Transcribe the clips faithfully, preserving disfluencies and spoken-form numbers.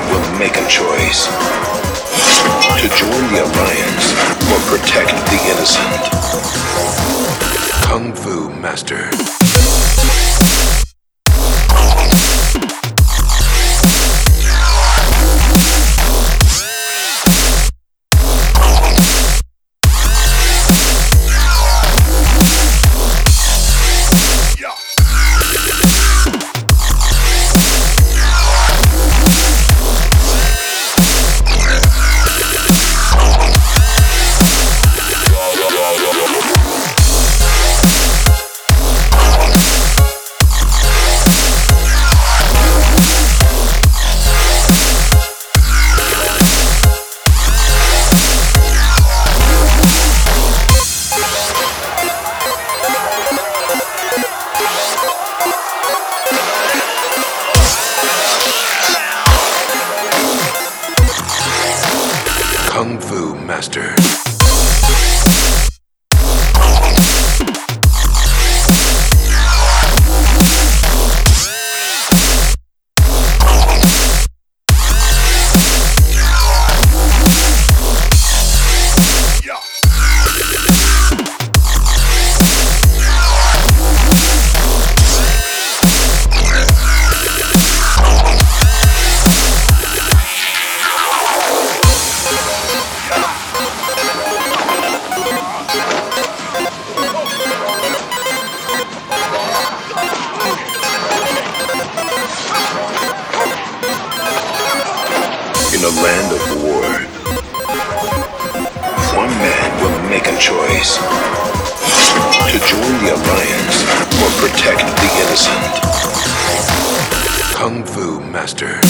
will make a choice to join the Alliance or protect the innocent. Kung Fu Master. Kung Fu Master. In a land of war, one man will make a choice to join the Alliance or protect the innocent. Kung Fu Master.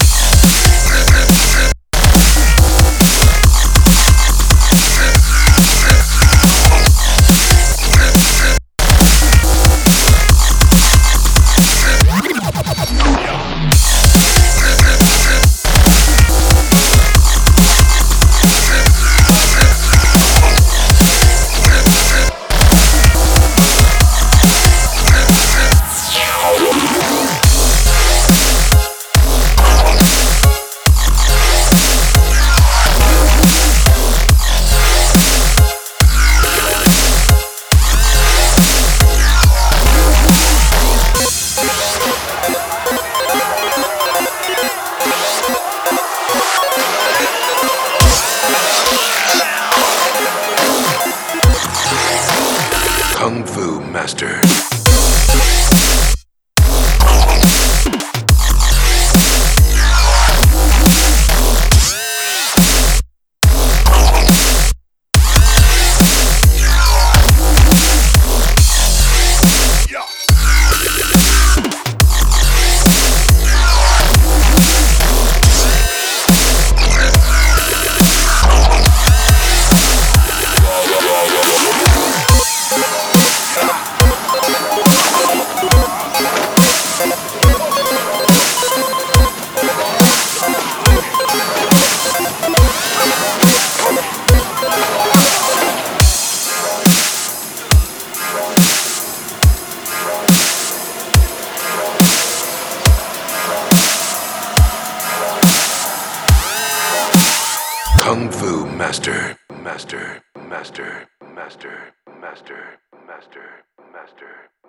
Kung Fu Master. Kung Fu Master, Master, Master, Master, Master, Master, Master.